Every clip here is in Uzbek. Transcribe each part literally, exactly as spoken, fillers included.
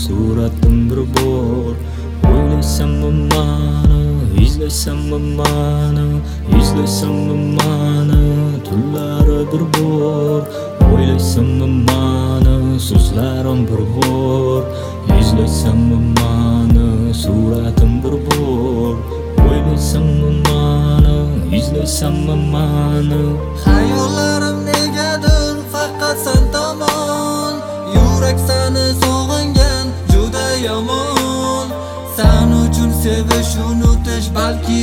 suratim bir bor. O'ylaysanmi mani, izlaysanmi mani, izlaysanmi mani, tunlari bir bor. O'ylaysanmi mani, so'zlarim bir bor. Izlaysanmi mani, suratim bir bor. O'ylaysanmi mani, izlaysanmi mani. Hayollarim negadir faqat sen tomon. Yurak seni sog'ingan juda yomon. Sen uchun sevish unutish balki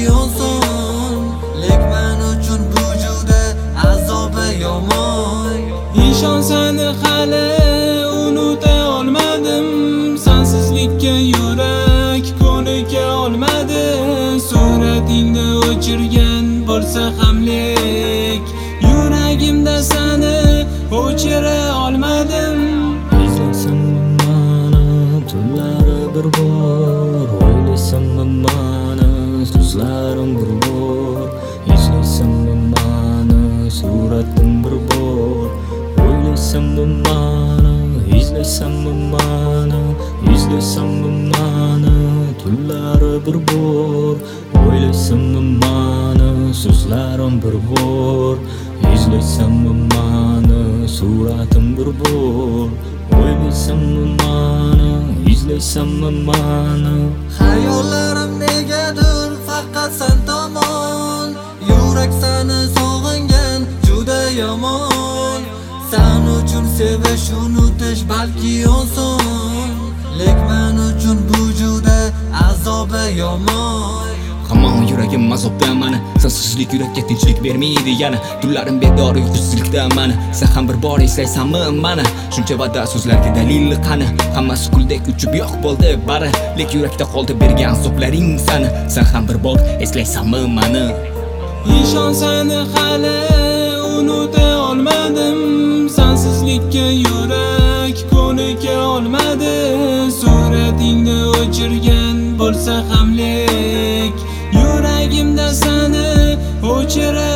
oson, lek men uchun bu juda azobi yomon. Ishon seni hali unuta olmadim, sensizlikka yurak ko'nika olmadi. Suratingni o'chirgan bo'lsa ham lek yuragimda seni o'chira olmadim. Izlaysanmi mani, tunlari bir bor. O'ylaysanmi mani, so'zlarim bir bor. Izlaysanmi mani, suratim bir bor. O'ylaysanmi mani, izlaysanmi mani, izlaysanmi mani, tunlari bir bor. O'ylaysanmi mani, so'zlarim bir bor. Izlaysanmi mani, suratim bir bor. O'ylaysanmi mani, izlaysanmi mani. Hayollarim negadir faqat sen tomon. Yurak seni sog'ingan juda yomon. Sen uchun sevish unutish balki oson, lek men uchun bu juda azobi yomon. Hamon yuragim azobda mani, sensizlik yurakka tinchlik bermaydi yana. Tunlarim bedor uyqusizlikda mani, sen ham bir bor eslaysanmi mani? Shuncha va'da so'zlarga dalil qani? Hammasi kuldek uchib yo'q bo'ldi bari, lek yurakda qoldi bergan azoblaring sani. Sen ham bir bor eslaysanmi mani? Ishon seni hali unuta olmadim, sensizlikka yurak ko'nika olmadi. Suratingni o'chirgan bo'lsa ham lek yuragimda seni o'chira